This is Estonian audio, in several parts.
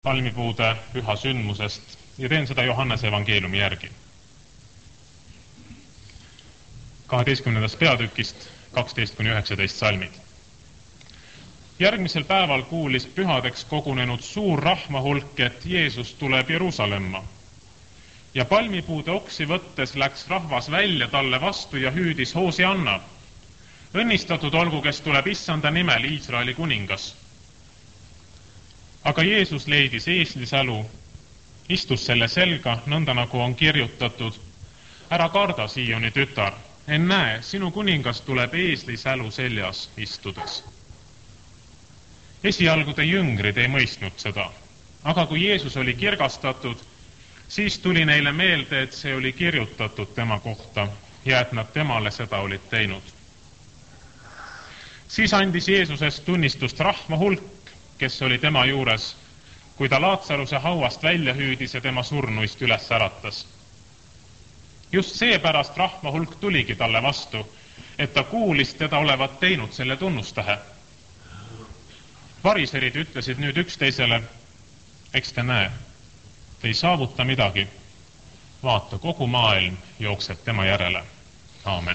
palmipuude püha sündmusest ja teen seda Johannese evangeeliumi järgi. 12. peatükist 12-19 salmid. Järgmisel päeval kuulis pühadeks kogunenud suur rahvahulk, et Jeesus tuleb Jeruusalemma. Ja palmipuude oksi võttes läks rahvas välja talle vastu ja hüüdis Hoosianna. Õnnistatud olgu, kes tuleb issanda nimel, Iisraeli kuningas. Aga Jeesus leidis eeslisälu, istus selle selga, nõnda nagu on kirjutatud. Ära karda, Sioni tütar, ennäe, sinu kuningas tuleb eeslisälu seljas istudes. Esialgude jüngrid ei mõistnud seda, aga kui Jeesus oli kirgastatud, siis tuli neile meelde, et see oli kirjutatud tema kohta ja et nad temale seda olid teinud. Siis andis Jeesusest tunnistust rahvahulk, kes oli tema juures, kui ta Laatsaruse hauast välja hüüdis ja tema surnuist üles äratas. Just seepärast rahvahulk tuligi talle vastu, et ta kuulis teda olevat teinud selle tunnustähe. Variserid ütlesid nüüd üksteisele, eks te näe, te ei saavuta midagi. Vaata, kogu maailm jookseb tema järele. Aamen.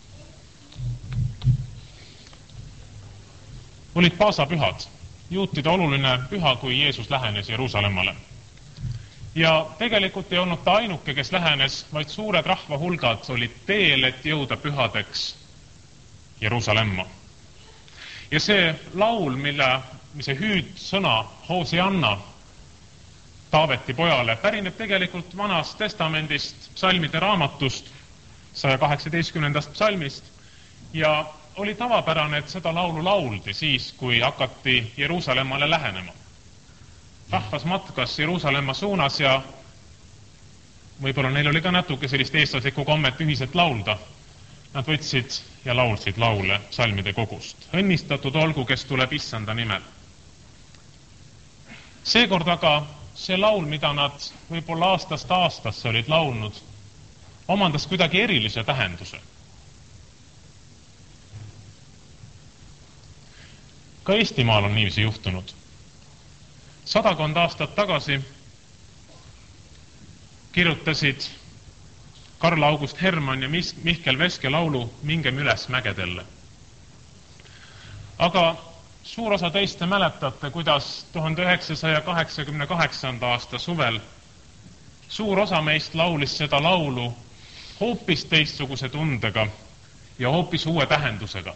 Olid paasapühad, juutide oluline püha, kui Jeesus lähenes Jeruusalemmale. Ja tegelikult ei olnud ta ainuke, kes lähenes, vaid suured rahvahulgad olid teel, et jõuda pühadeks Jeruusalemma. Ja see laul, mis hüüdsõna Hoosianna Taaveti pojale pärineb tegelikult Vanast Testamendist, psalmide raamatust, 118. psalmist, ja oli tavapärane, et seda laulu lauldi siis, kui hakati Jeruusalemmale lähenema. Rahvas matkas Jeruusalemma suunas ja võib-olla neil oli ka natuke sellist eestlaslikku kommet ühiselt laulda. Nad võtsid ja laulsid laule psalmide kogust. Õnnistatud olgu, kes tuleb issanda nimel. Seekord aga see laul, mida nad võib-olla aastast aastasse olid laulnud, omandas kuidagi erilise tähenduse. Ka Eestimaal on niiviisi juhtunud. 100 aastat tagasi kirjutasid Karl August Hermann ja Mihkel Veske laulu Mingem üles mägedelle. Aga suur osa teiste mäletate, kuidas 1988. aasta suvel suur osa meist laulis seda laulu hoopis teistsuguse tundega ja hoopis uue tähendusega.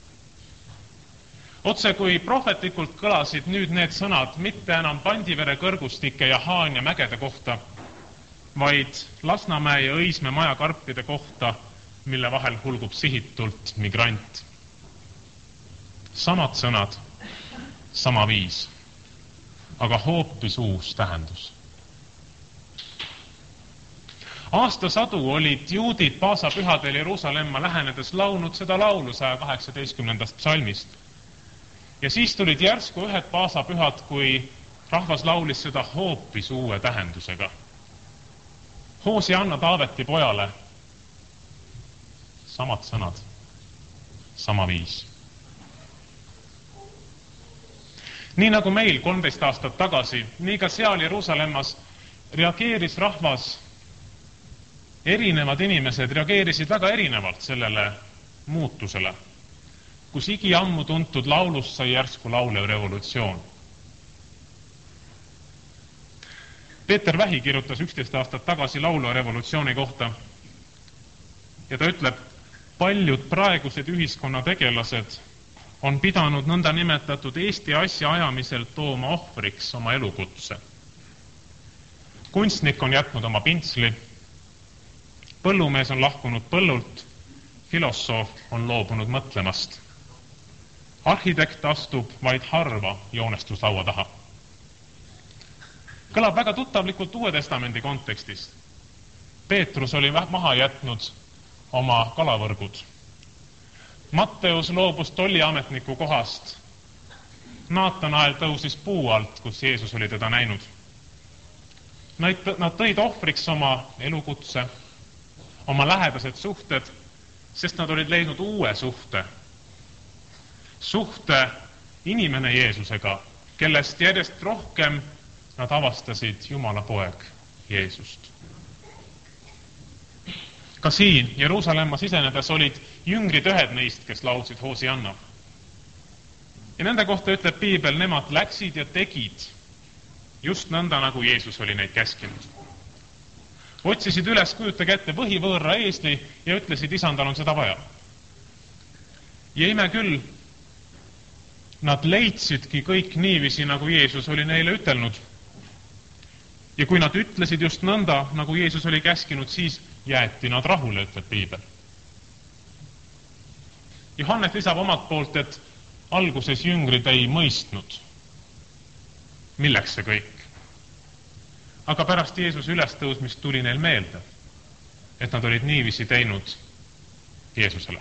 Otse kui prohvetlikult kõlasid nüüd need sõnad mitte enam Pandivere kõrgustike ja Haanja mägede kohta, vaid Lasnamäe ja Õismäe majakarpide kohta, mille vahel hulgub sihitult migrant. Samad sõnad, sama viis, aga hoopis uus tähendus. Aastasadu olid juudid paasapühadel Jeruusalemma lähenedes laulnud seda laulu 118. psalmist. Ja siis tulid järsku ühed paasapühad, kui rahvas laulis seda hoopis uue tähendusega. Hoosianna Taaveti pojale. Samad sõnad, sama viis. Nii nagu meil 13 aastat tagasi, nii ka seal Jeruusalemmas reageeris rahvas, erinevad inimesed reageerisid väga erinevalt sellele muutusele, kus igiammu tuntud laulust sai järsku laulev revolutsioon. Peeter Vähi kirjutas 11 aastat tagasi laulu revolutsiooni kohta ja ta ütleb, paljud praegused ühiskonnategelased on pidanud nõnda nimetatud Eesti asja ajamisel tooma ohvriks oma elukutse. Kunstnik on jätnud oma pintsli, põllumees on lahkunud põllult, filosoof on loobunud mõtlemast. Arhitekt astub vaid harva joonestuslaua taha. Kõlab väga tuttavlikult Uue Testamendi kontekstist. Peetrus oli maha jätnud oma kalavõrgud. Matteus loobus tolliametniku kohast. Naatanael tõusis puu alt, kus Jeesus oli teda näinud. Nad tõid ohvriks oma elukutse, oma lähedased suhted, sest nad olid leidnud uue suhte inimene Jeesusega, kellest järjest rohkem nad avastasid Jumala poeg Jeesust. Ka siin Jeruusalemma sisenedes olid jüngrid ühed neist, kes laulsid Hoosianna. Ja nende kohta ütleb piibel, nemad läksid ja tegid just nõnda, nagu Jeesus oli neid käskinud. Otsisid üles, kujutage ette, võhivõõra eesli ja ütlesid, isandal on seda vaja. Ja ime küll, nad leidsidki kõik niiviisi, nagu Jeesus oli neile ütelnud. Ja kui nad ütlesid just nõnda, nagu Jeesus oli käskinud, siis jäeti nad rahule, ütleb piibel. Johannes lisab omalt poolt, et alguses jüngrid ei mõistnud, milleks see kõik. Aga pärast Jeesuse ülestõusmist tuli neil meelde, et nad olid niiviisi teinud Jeesusele.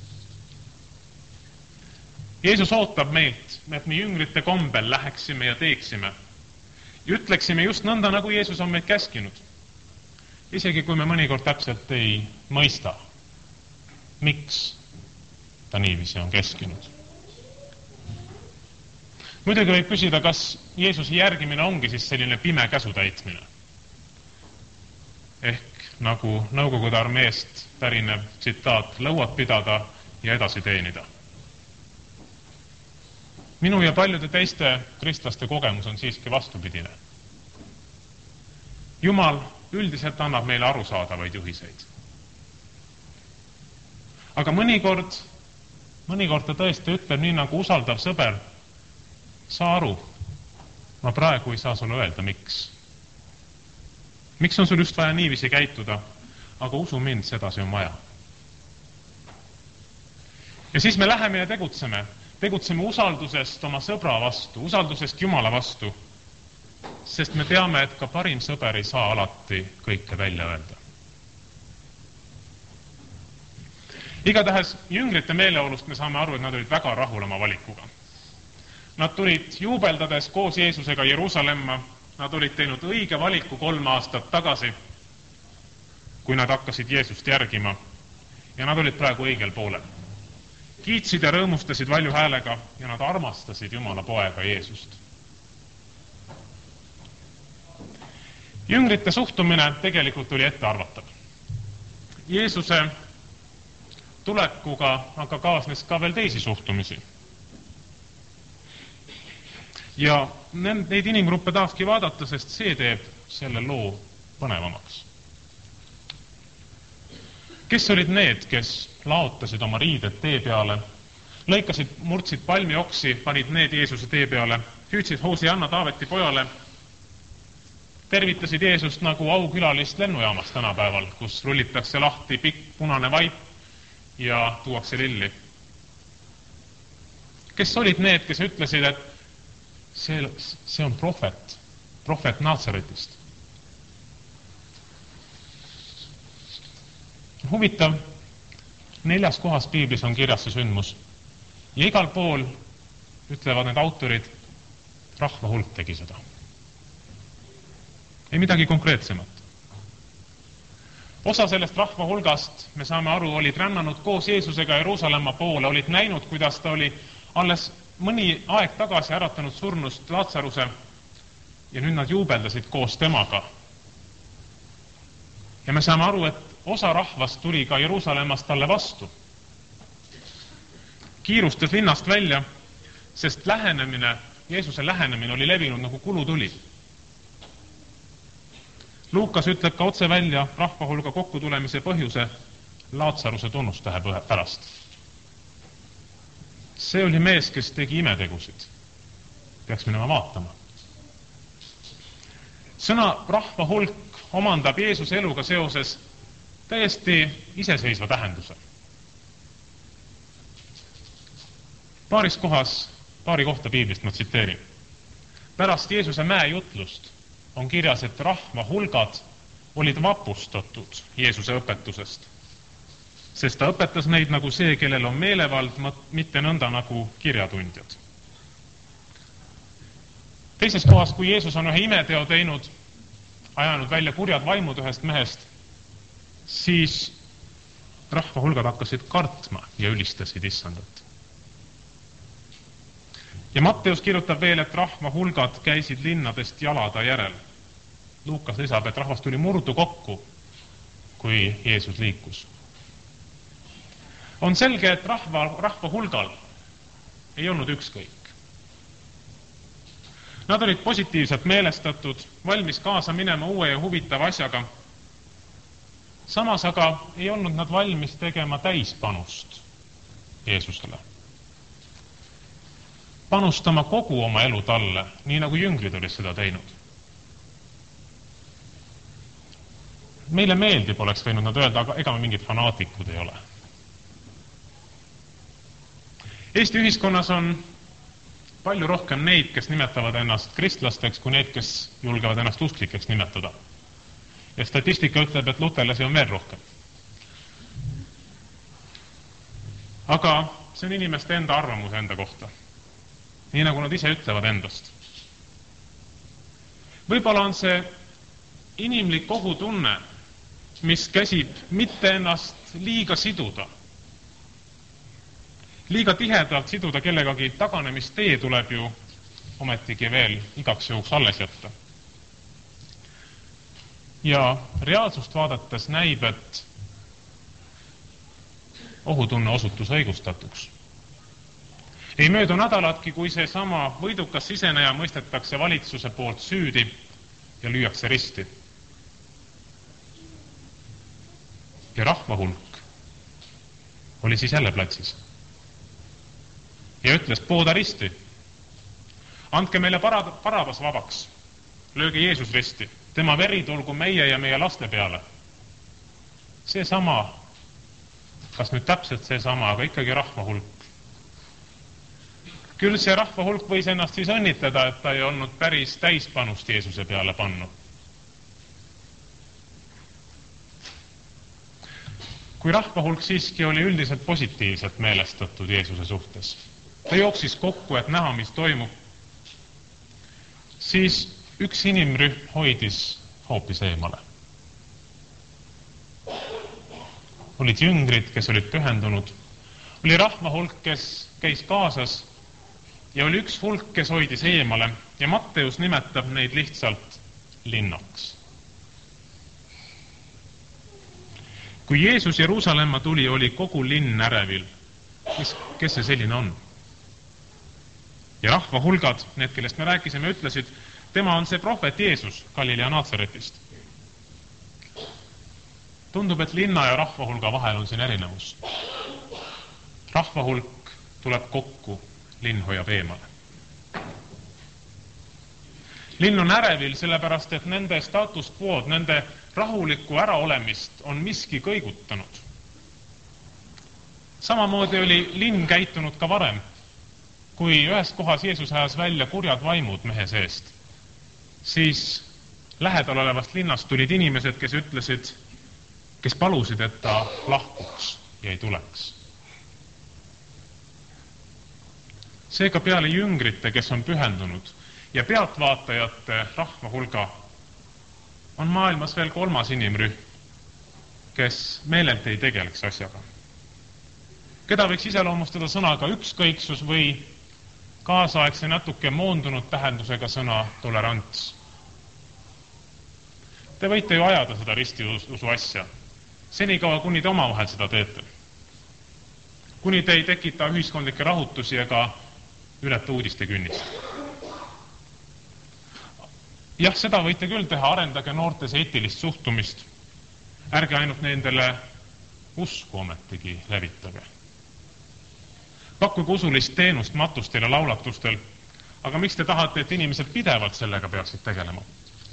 Jeesus ootab meilt, et me jüngrite kombel läheksime ja teeksime ja ütleksime just nõnda, nagu Jeesus on meid käskinud. Isegi kui me mõnikord täpselt ei mõista, miks ta niiviisi on käskinud. Muidugi võib küsida, kas Jeesuse järgimine ongi siis selline pime käsu täitmine. Ehk nagu Nõukogude armeest pärinev tsitaat, lõuad pidada ja edasi teenida. Minu ja paljude teiste kristlaste kogemus on siiski vastupidine. Jumal üldiselt annab meile arusaadavaid juhiseid. Aga mõnikord ta tõesti ütleb nii, nagu usaldav sõber, saa aru, ma praegu ei saa sulle öelda, miks. Miks on sul just vaja niiviisi käituda, aga usu mind, sedasi on vaja. Ja siis me läheme ja tegutseme usaldusest oma sõbra vastu, usaldusest Jumala vastu, sest me teame, et ka parim sõber ei saa alati kõike välja öelda. Igatahes jüngrite meeleolust me saame aru, et nad olid väga rahul oma valikuga. Nad tulid juubeldades koos Jeesusega Jeruusalemma, nad olid teinud õige valiku 3 aastat tagasi, kui nad hakkasid Jeesust järgima, ja nad olid praegu õigel poolel. Kiitsid ja rõõmustasid valju häälega ja nad armastasid Jumala poega Jeesust. Jüngrite suhtumine tegelikult oli ettearvatav. Jeesuse tulekuga aga kaasnes ka veel teisi suhtumisi. Ja neid inimgruppe tahakski vaadata, sest see teeb selle loo põnevamaks. Kes olid need, kes laotasid oma riided tee peale, lõikasid, murdsid palmioksi, panid need Jeesuse tee peale, hüüdsid Hoosianna Taaveti pojale, tervitasid Jeesust nagu aukülalist lennujaamas tänapäeval, kus rullitakse lahti pikk punane vaip ja tuuakse lilli. Kes olid need, kes ütlesid, et see on prohvet Naatsaretist? Huvitav, 4 kohas piiblis on kirjas see sündmus ja igal pool ütlevad need autorid, rahva hulk tegi seda. Ei midagi konkreetsemat. Osa sellest rahva hulgast, me saame aru, olid rännanud koos Jeesusega Jeruusalemma poole, olid näinud, kuidas ta oli alles mõni aeg tagasi äratanud surnust Laatsaruse ja nüüd nad juubeldasid koos temaga. Ja me saame aru, et osa rahvast tuli ka Jeruusalemmast talle vastu. Kiirustas linnast välja, sest Jeesuse lähenemine oli levinud nagu kulutuli. Luukas ütleb ka otse välja rahvahulga kokkutulemise põhjuse Laatsaruse tunnustähe pärast. See oli mees, kes tegi imetegusid. Peaks minema vaatama. Sõna rahvahulk omandab Jeesuse eluga seoses täiesti iseseisva tähenduse. Paari kohta piiblist ma tsiteerin. Pärast Jeesuse mäejutlust on kirjas, et rahva hulgad olid vapustatud Jeesuse õpetusest, sest ta õpetas neid nagu see, kellel on meelevald, mitte nõnda nagu kirjatundjad. Teises kohas, kui Jeesus on ühe imeteo teinud, ajanud välja kurjad vaimud ühest mehest, siis rahva hulgad hakkasid kartma ja ülistasid Issandat. Ja Matteus kirjutab veel, et rahva hulgad käisid linnadest jalada järel. Luukas lisab, et rahvas tuli murdu kokku, kui Jeesus liikus. On selge, et rahva hulgal ei olnud ükskõik. Nad olid positiivselt meelestatud, valmis kaasa minema uue ja huvitava asjaga. Samas aga ei olnud nad valmis tegema täispanust Jeesusele. Panustama kogu oma elu talle, nii nagu jüngrid olid seda teinud. Meile meeldib, oleks võinud nad öelda, aga ega me mingid fanaatikud ei ole. Eesti ühiskonnas on palju rohkem neid, kes nimetavad ennast kristlasteks, kui neid, kes julgevad ennast usklikeks nimetada. Ja statistika ütleb, et luterlasi on veel rohkem. Aga see on inimeste enda arvamus enda kohta. Nii nagu nad ise ütlevad endast. Võib-olla on see inimlik ohutunne, mis käsib mitte ennast liiga siduda. Liiga tihedalt siduda kellegagi taganemistee tuleb ju ometigi veel igaks juhuks alles jätta. Ja reaalsust vaadates näib, et ohutunne osutus õigustatuks. Ei möödu nädalatki, kui see sama võidukas siseneja mõistetakse valitsuse poolt süüdi ja lüüakse risti. Ja rahva hulk oli siis jälle platsis. Ja ütles, pooda risti. Andke meile Barabas vabaks. Lööge Jeesus risti. Tema veri tulgu meie ja meie laste peale. See sama, kas nüüd täpselt see sama, aga ikkagi rahva hulk. Küll see rahva hulk võis ennast siis õnnitleda, et ta ei olnud päris täispanust Jeesuse peale pannud. Kui rahva hulk siiski oli üldiselt positiivselt meelestatud Jeesuse suhtes, ta jooksis kokku, et näha, mis toimub, siis üks inimrühm hoidis hoopis eemale. Olid jüngrid, kes olid pühendunud, oli rahva hulk, kes käis kaasas ja oli üks hulk, kes hoidis eemale ja Matteus nimetab neid lihtsalt linnaks. Kui Jeesus Jeruusalemma tuli, oli kogu linn ärevil. Kes see selline on? Ja rahva hulgad, need, kellest me rääkisime, ütlesid, tema on see prohvet Jeesus Galilea Naatsaretist. Tundub, et linna ja rahva hulga vahel on siin erinevus. Rahva hulk tuleb kokku, linn hoiab eemale. Linn on ärevil, sellepärast, et nende status quo'd, nende rahulikku äraolemist on miski kõigutanud. Samamoodi oli linn käitunud ka varem, kui ühes kohas Jeesus ajas välja kurjad vaimud mehe seest, siis lähedal olevast linnast tulid inimesed, kes ütlesid, kes palusid, et ta lahkuks ja ei tuleks. Seega peale jüngrite, kes on pühendunud, ja pealtvaatajate rahva hulga on maailmas veel kolmas inimrühm, kes meelelt ei tegeleks asjaga. Keda võiks iseloomustada sõnaga ükskõiksus või kaasaegse natuke moondunud tähendusega sõna tolerants. Te võite ju ajada seda ristiusu asja, senikaua, kuni te omavahel seda teete. Kuni te ei tekita ühiskondlikke rahutusi ega ületa uudiste künnist. Jah, seda võite küll teha, arendage noortes eetilist suhtumist. Ärge ainult nendele usku ometigi levitage. Pakkuge usulist teenust matustel ja laulatustel, aga miks te tahate, et inimesed pidevalt sellega peaksid tegelema?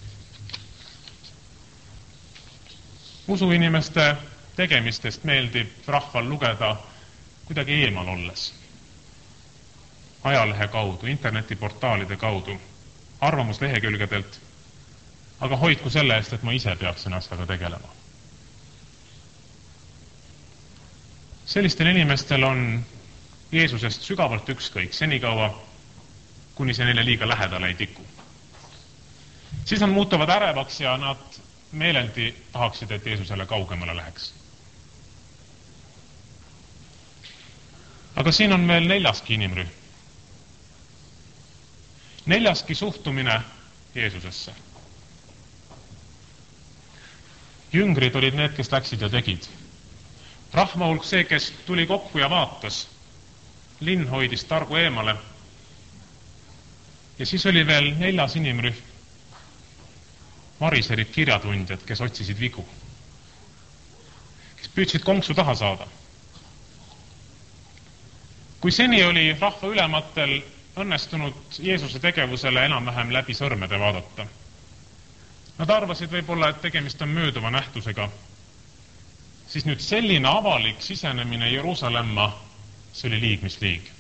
Usuinimeste tegemistest meeldib rahval lugeda kuidagi eemal olles. Ajalehe kaudu, internetiportaalide kaudu, arvamuslehekülgedelt, aga hoidku selle eest, et ma ise peaksin asjaga tegelema. Sellistel inimestel on Jeesusest sügavalt ükskõik, senikaua, kuni see neile liiga lähedale ei tiku. Siis nad muutuvad ärevaks ja nad meeleldi tahaksid, et Jeesusele kaugemale läheks. Aga siin on veel neljaski inimrühm. Neljaski suhtumine Jeesusesse. Jüngrid olid need, kes läksid ja tegid. Rahvahulk see, kes tuli kokku ja vaatas. Linn hoidis targu eemale. Ja siis oli veel 4. inimrühm. Variserid, kirjatundjad, kes otsisid vigu. Kes püüdsid konksu taha saada. Kui seni oli rahva ülematel õnnestunud Jeesuse tegevusele enam-vähem läbi sõrmede vaadata. Nad arvasid võib-olla, et tegemist on mööduva nähtusega. Siis nüüd selline avalik sisenemine Jeruusalemma, see oli liig, mis liig.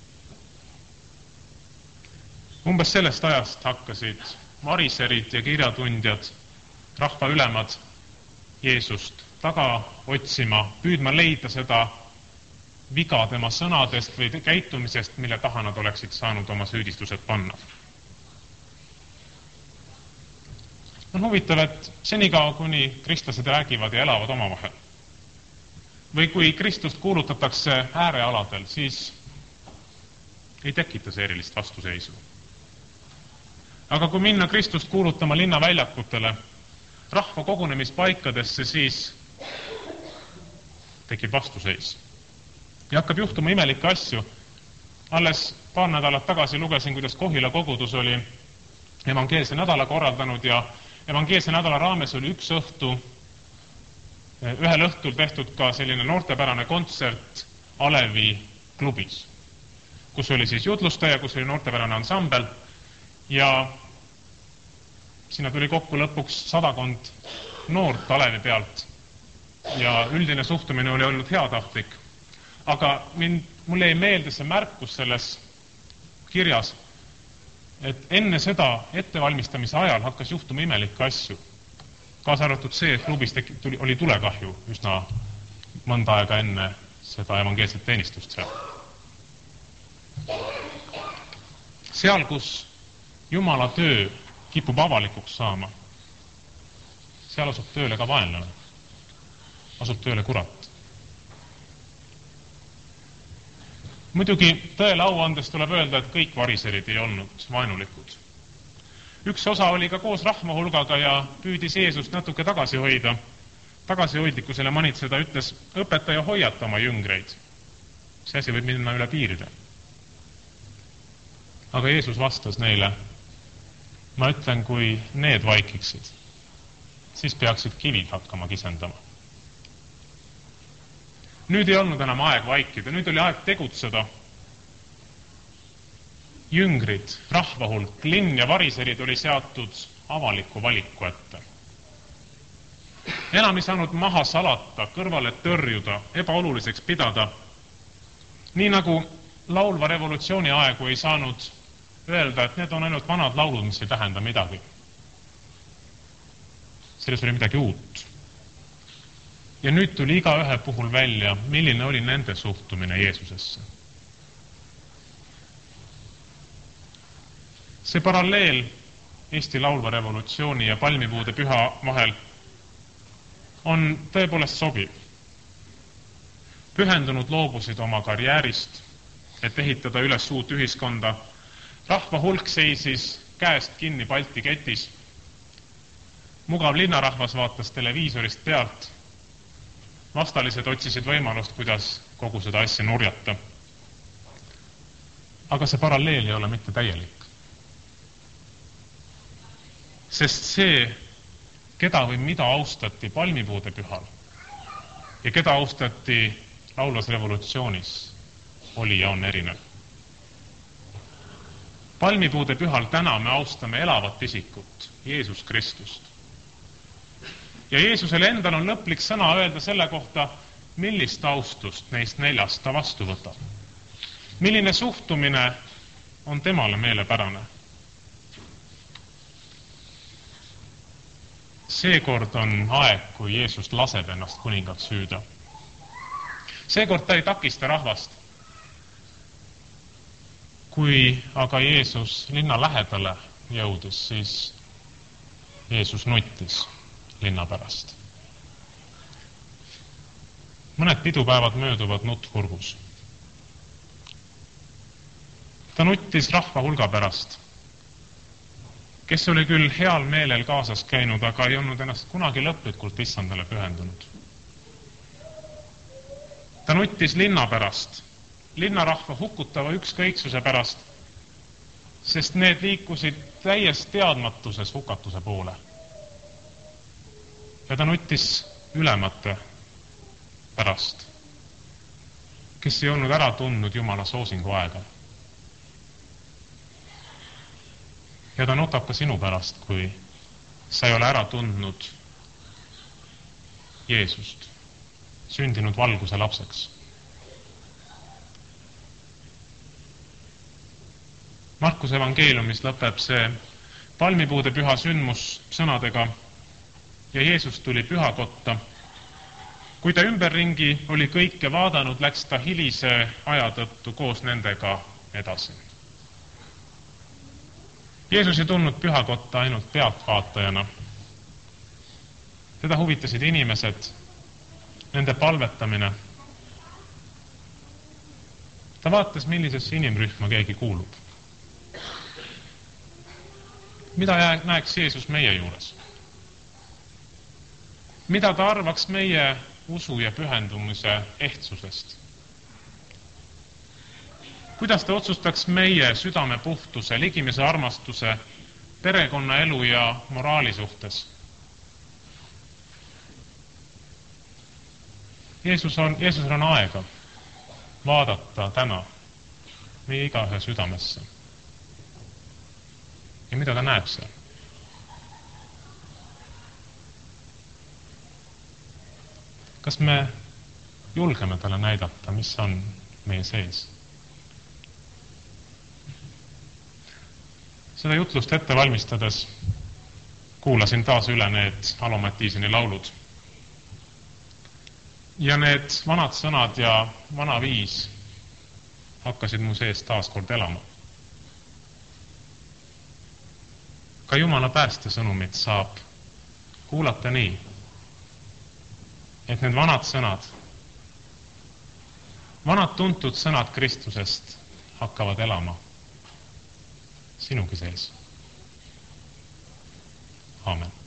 Umbes sellest ajast hakkasid variserid ja kirjatundjad, rahva ülemad Jeesust taga otsima, püüdma leida seda viga tema sõnadest või käitumisest, mille taha nad oleksid saanud oma süüdistused panna. On huvitav, et senikaua, kuni kristlased räägivad ja elavad omavahel. Või kui Kristust kuulutatakse äärealadel, siis ei tekita see erilist vastuseisu. Aga kui minna Kristust kuulutama linnaväljakutele, rahva kogunemispaikadesse, siis tekib vastuseis. Ja hakkab juhtuma imelikke asju. Alles paar nädalat tagasi lugesin, kuidas Kohila kogudus oli evangeelse nädala korraldanud ja evangeelse nädala raames oli ühel õhtul tehtud ka selline noortepärane kontsert Alevi klubis, kus oli siis jutlustaja, kus oli noortepärane ansambel ja sinna tuli kokku lõpuks 100 noort Alevi pealt ja üldine suhtumine oli olnud heatahtlik. Aga mulle ei meelde see märkus selles kirjas, et enne seda ettevalmistamise ajal hakkas juhtuma imelikke asju. Kaasa arvatud see, et klubis oli tulekahju üsna mõnda aega enne seda evangeelset teenistust seal. Seal, kus Jumala töö kipub avalikuks saama, seal asub tööle ka vaenlane, asub tööle kurat. Muidugi tõele au andes tuleb öelda, et kõik variserid ei olnud vaenulikud. Üks osa oli ka koos rahvahulgaga ja püüdis Jeesust natuke tagasi hoida. Tagasihoidlikkusele manitseda ütles, õpetaja hoiata oma jüngreid. See asi võib minna üle piiride. Aga Jeesus vastas neile, ma ütlen, kui need vaikiksid, siis peaksid kivid hakkama kisendama. Nüüd ei olnud enam aeg vaikida, nüüd oli aeg tegutseda. Jüngrid, rahvahulk, linn ja variserid oli seatud avaliku valiku ette. Enam ei saanud maha salata, kõrvale tõrjuda, ebaoluliseks pidada. Nii nagu laulva revolutsiooni aegu ei saanud öelda, et need on ainult vanad laulud, mis ei tähenda midagi. Selles oli midagi uut. Ja nüüd tuli igaühe puhul välja, milline oli nende suhtumine Jeesusesse. See paralleel Eesti laulva revolutsiooni ja palmipuude püha vahel on tõepoolest sobiv. Pühendunud loobusid oma karjäärist, et ehitada üles uut ühiskonda. Rahva hulk seisis käest kinni Balti ketis. Mugav linnarahvas vaatas televiisorist pealt. Vastalised otsisid võimalust, kuidas kogu seda asja nurjata. Aga see paralleel ei ole mitte täielik. Sest see, keda või mida austati palmipuude pühal ja keda austati laulvas revolutsioonis, oli ja on erinev. Palmipuude pühal täna me austame elavat isikut, Jeesus Kristust. Ja Jeesusele endal on lõplik sõna öelda selle kohta, millist austust neist 4 ta vastu võtab. Milline suhtumine on temale meelepärane. Seekord on aeg, kui Jeesus laseb ennast kuningaks hüüda. Seekord ta ei takista rahvast. Kui aga Jeesus linna lähedale jõudis, siis Jeesus nuttis linna pärast. Mõned pidupäevad mööduvad nuttkurgus. Ta nuttis rahva hulga pärast, kes oli küll heal meelel kaasas käinud, aga ei olnud ennast kunagi lõplikult issandale pühendunud. Ta nuttis linna pärast, linnarahva hukutava ükskõiksuse pärast, sest need liikusid täies teadmatuses hukatuse poole. Ja ta nuttis ülemate pärast, kes ei olnud ära tundnud Jumala soosingu aega. Ja ta nutab ka sinu pärast, kui sa ei ole ära tundnud Jeesust, sündinud valguse lapseks. Markuse evangeeliumis lõpeb see palmipuude püha sündmus sõnadega: ja Jeesus tuli pühakotta. Kui ta ümberringi oli kõike vaadanud, läks ta hilise aja tõttu koos nendega edasi. Jeesus ei tulnud pühakotta ainult pealtvaatajana. Teda huvitasid inimesed, nende palvetamine. Ta vaatas, millisesse inimrühma keegi kuulub. Mida näeks Jeesus meie juures? Mida ta arvaks meie usu ja pühendumise ehtsusest? Kuidas ta otsustaks meie südame puhtuse, ligimese armastuse, perekonnaelu ja moraali suhtes? Jeesusel on aega vaadata täna meie igaühe südamesse. Ja mida ta näeb seal? Kas me julgeme talle näidata, mis on meie sees? Seda jutlust ette valmistades kuulasin taas üle need Alo Mattiiseni laulud. Ja need vanad sõnad ja vana viis hakkasid mu sees taas kord elama. Ka Jumala päästesõnumit saab kuulata nii, et need vanad sõnad, vanad tuntud sõnad Kristusest hakkavad elama sinugi sees. Aamen.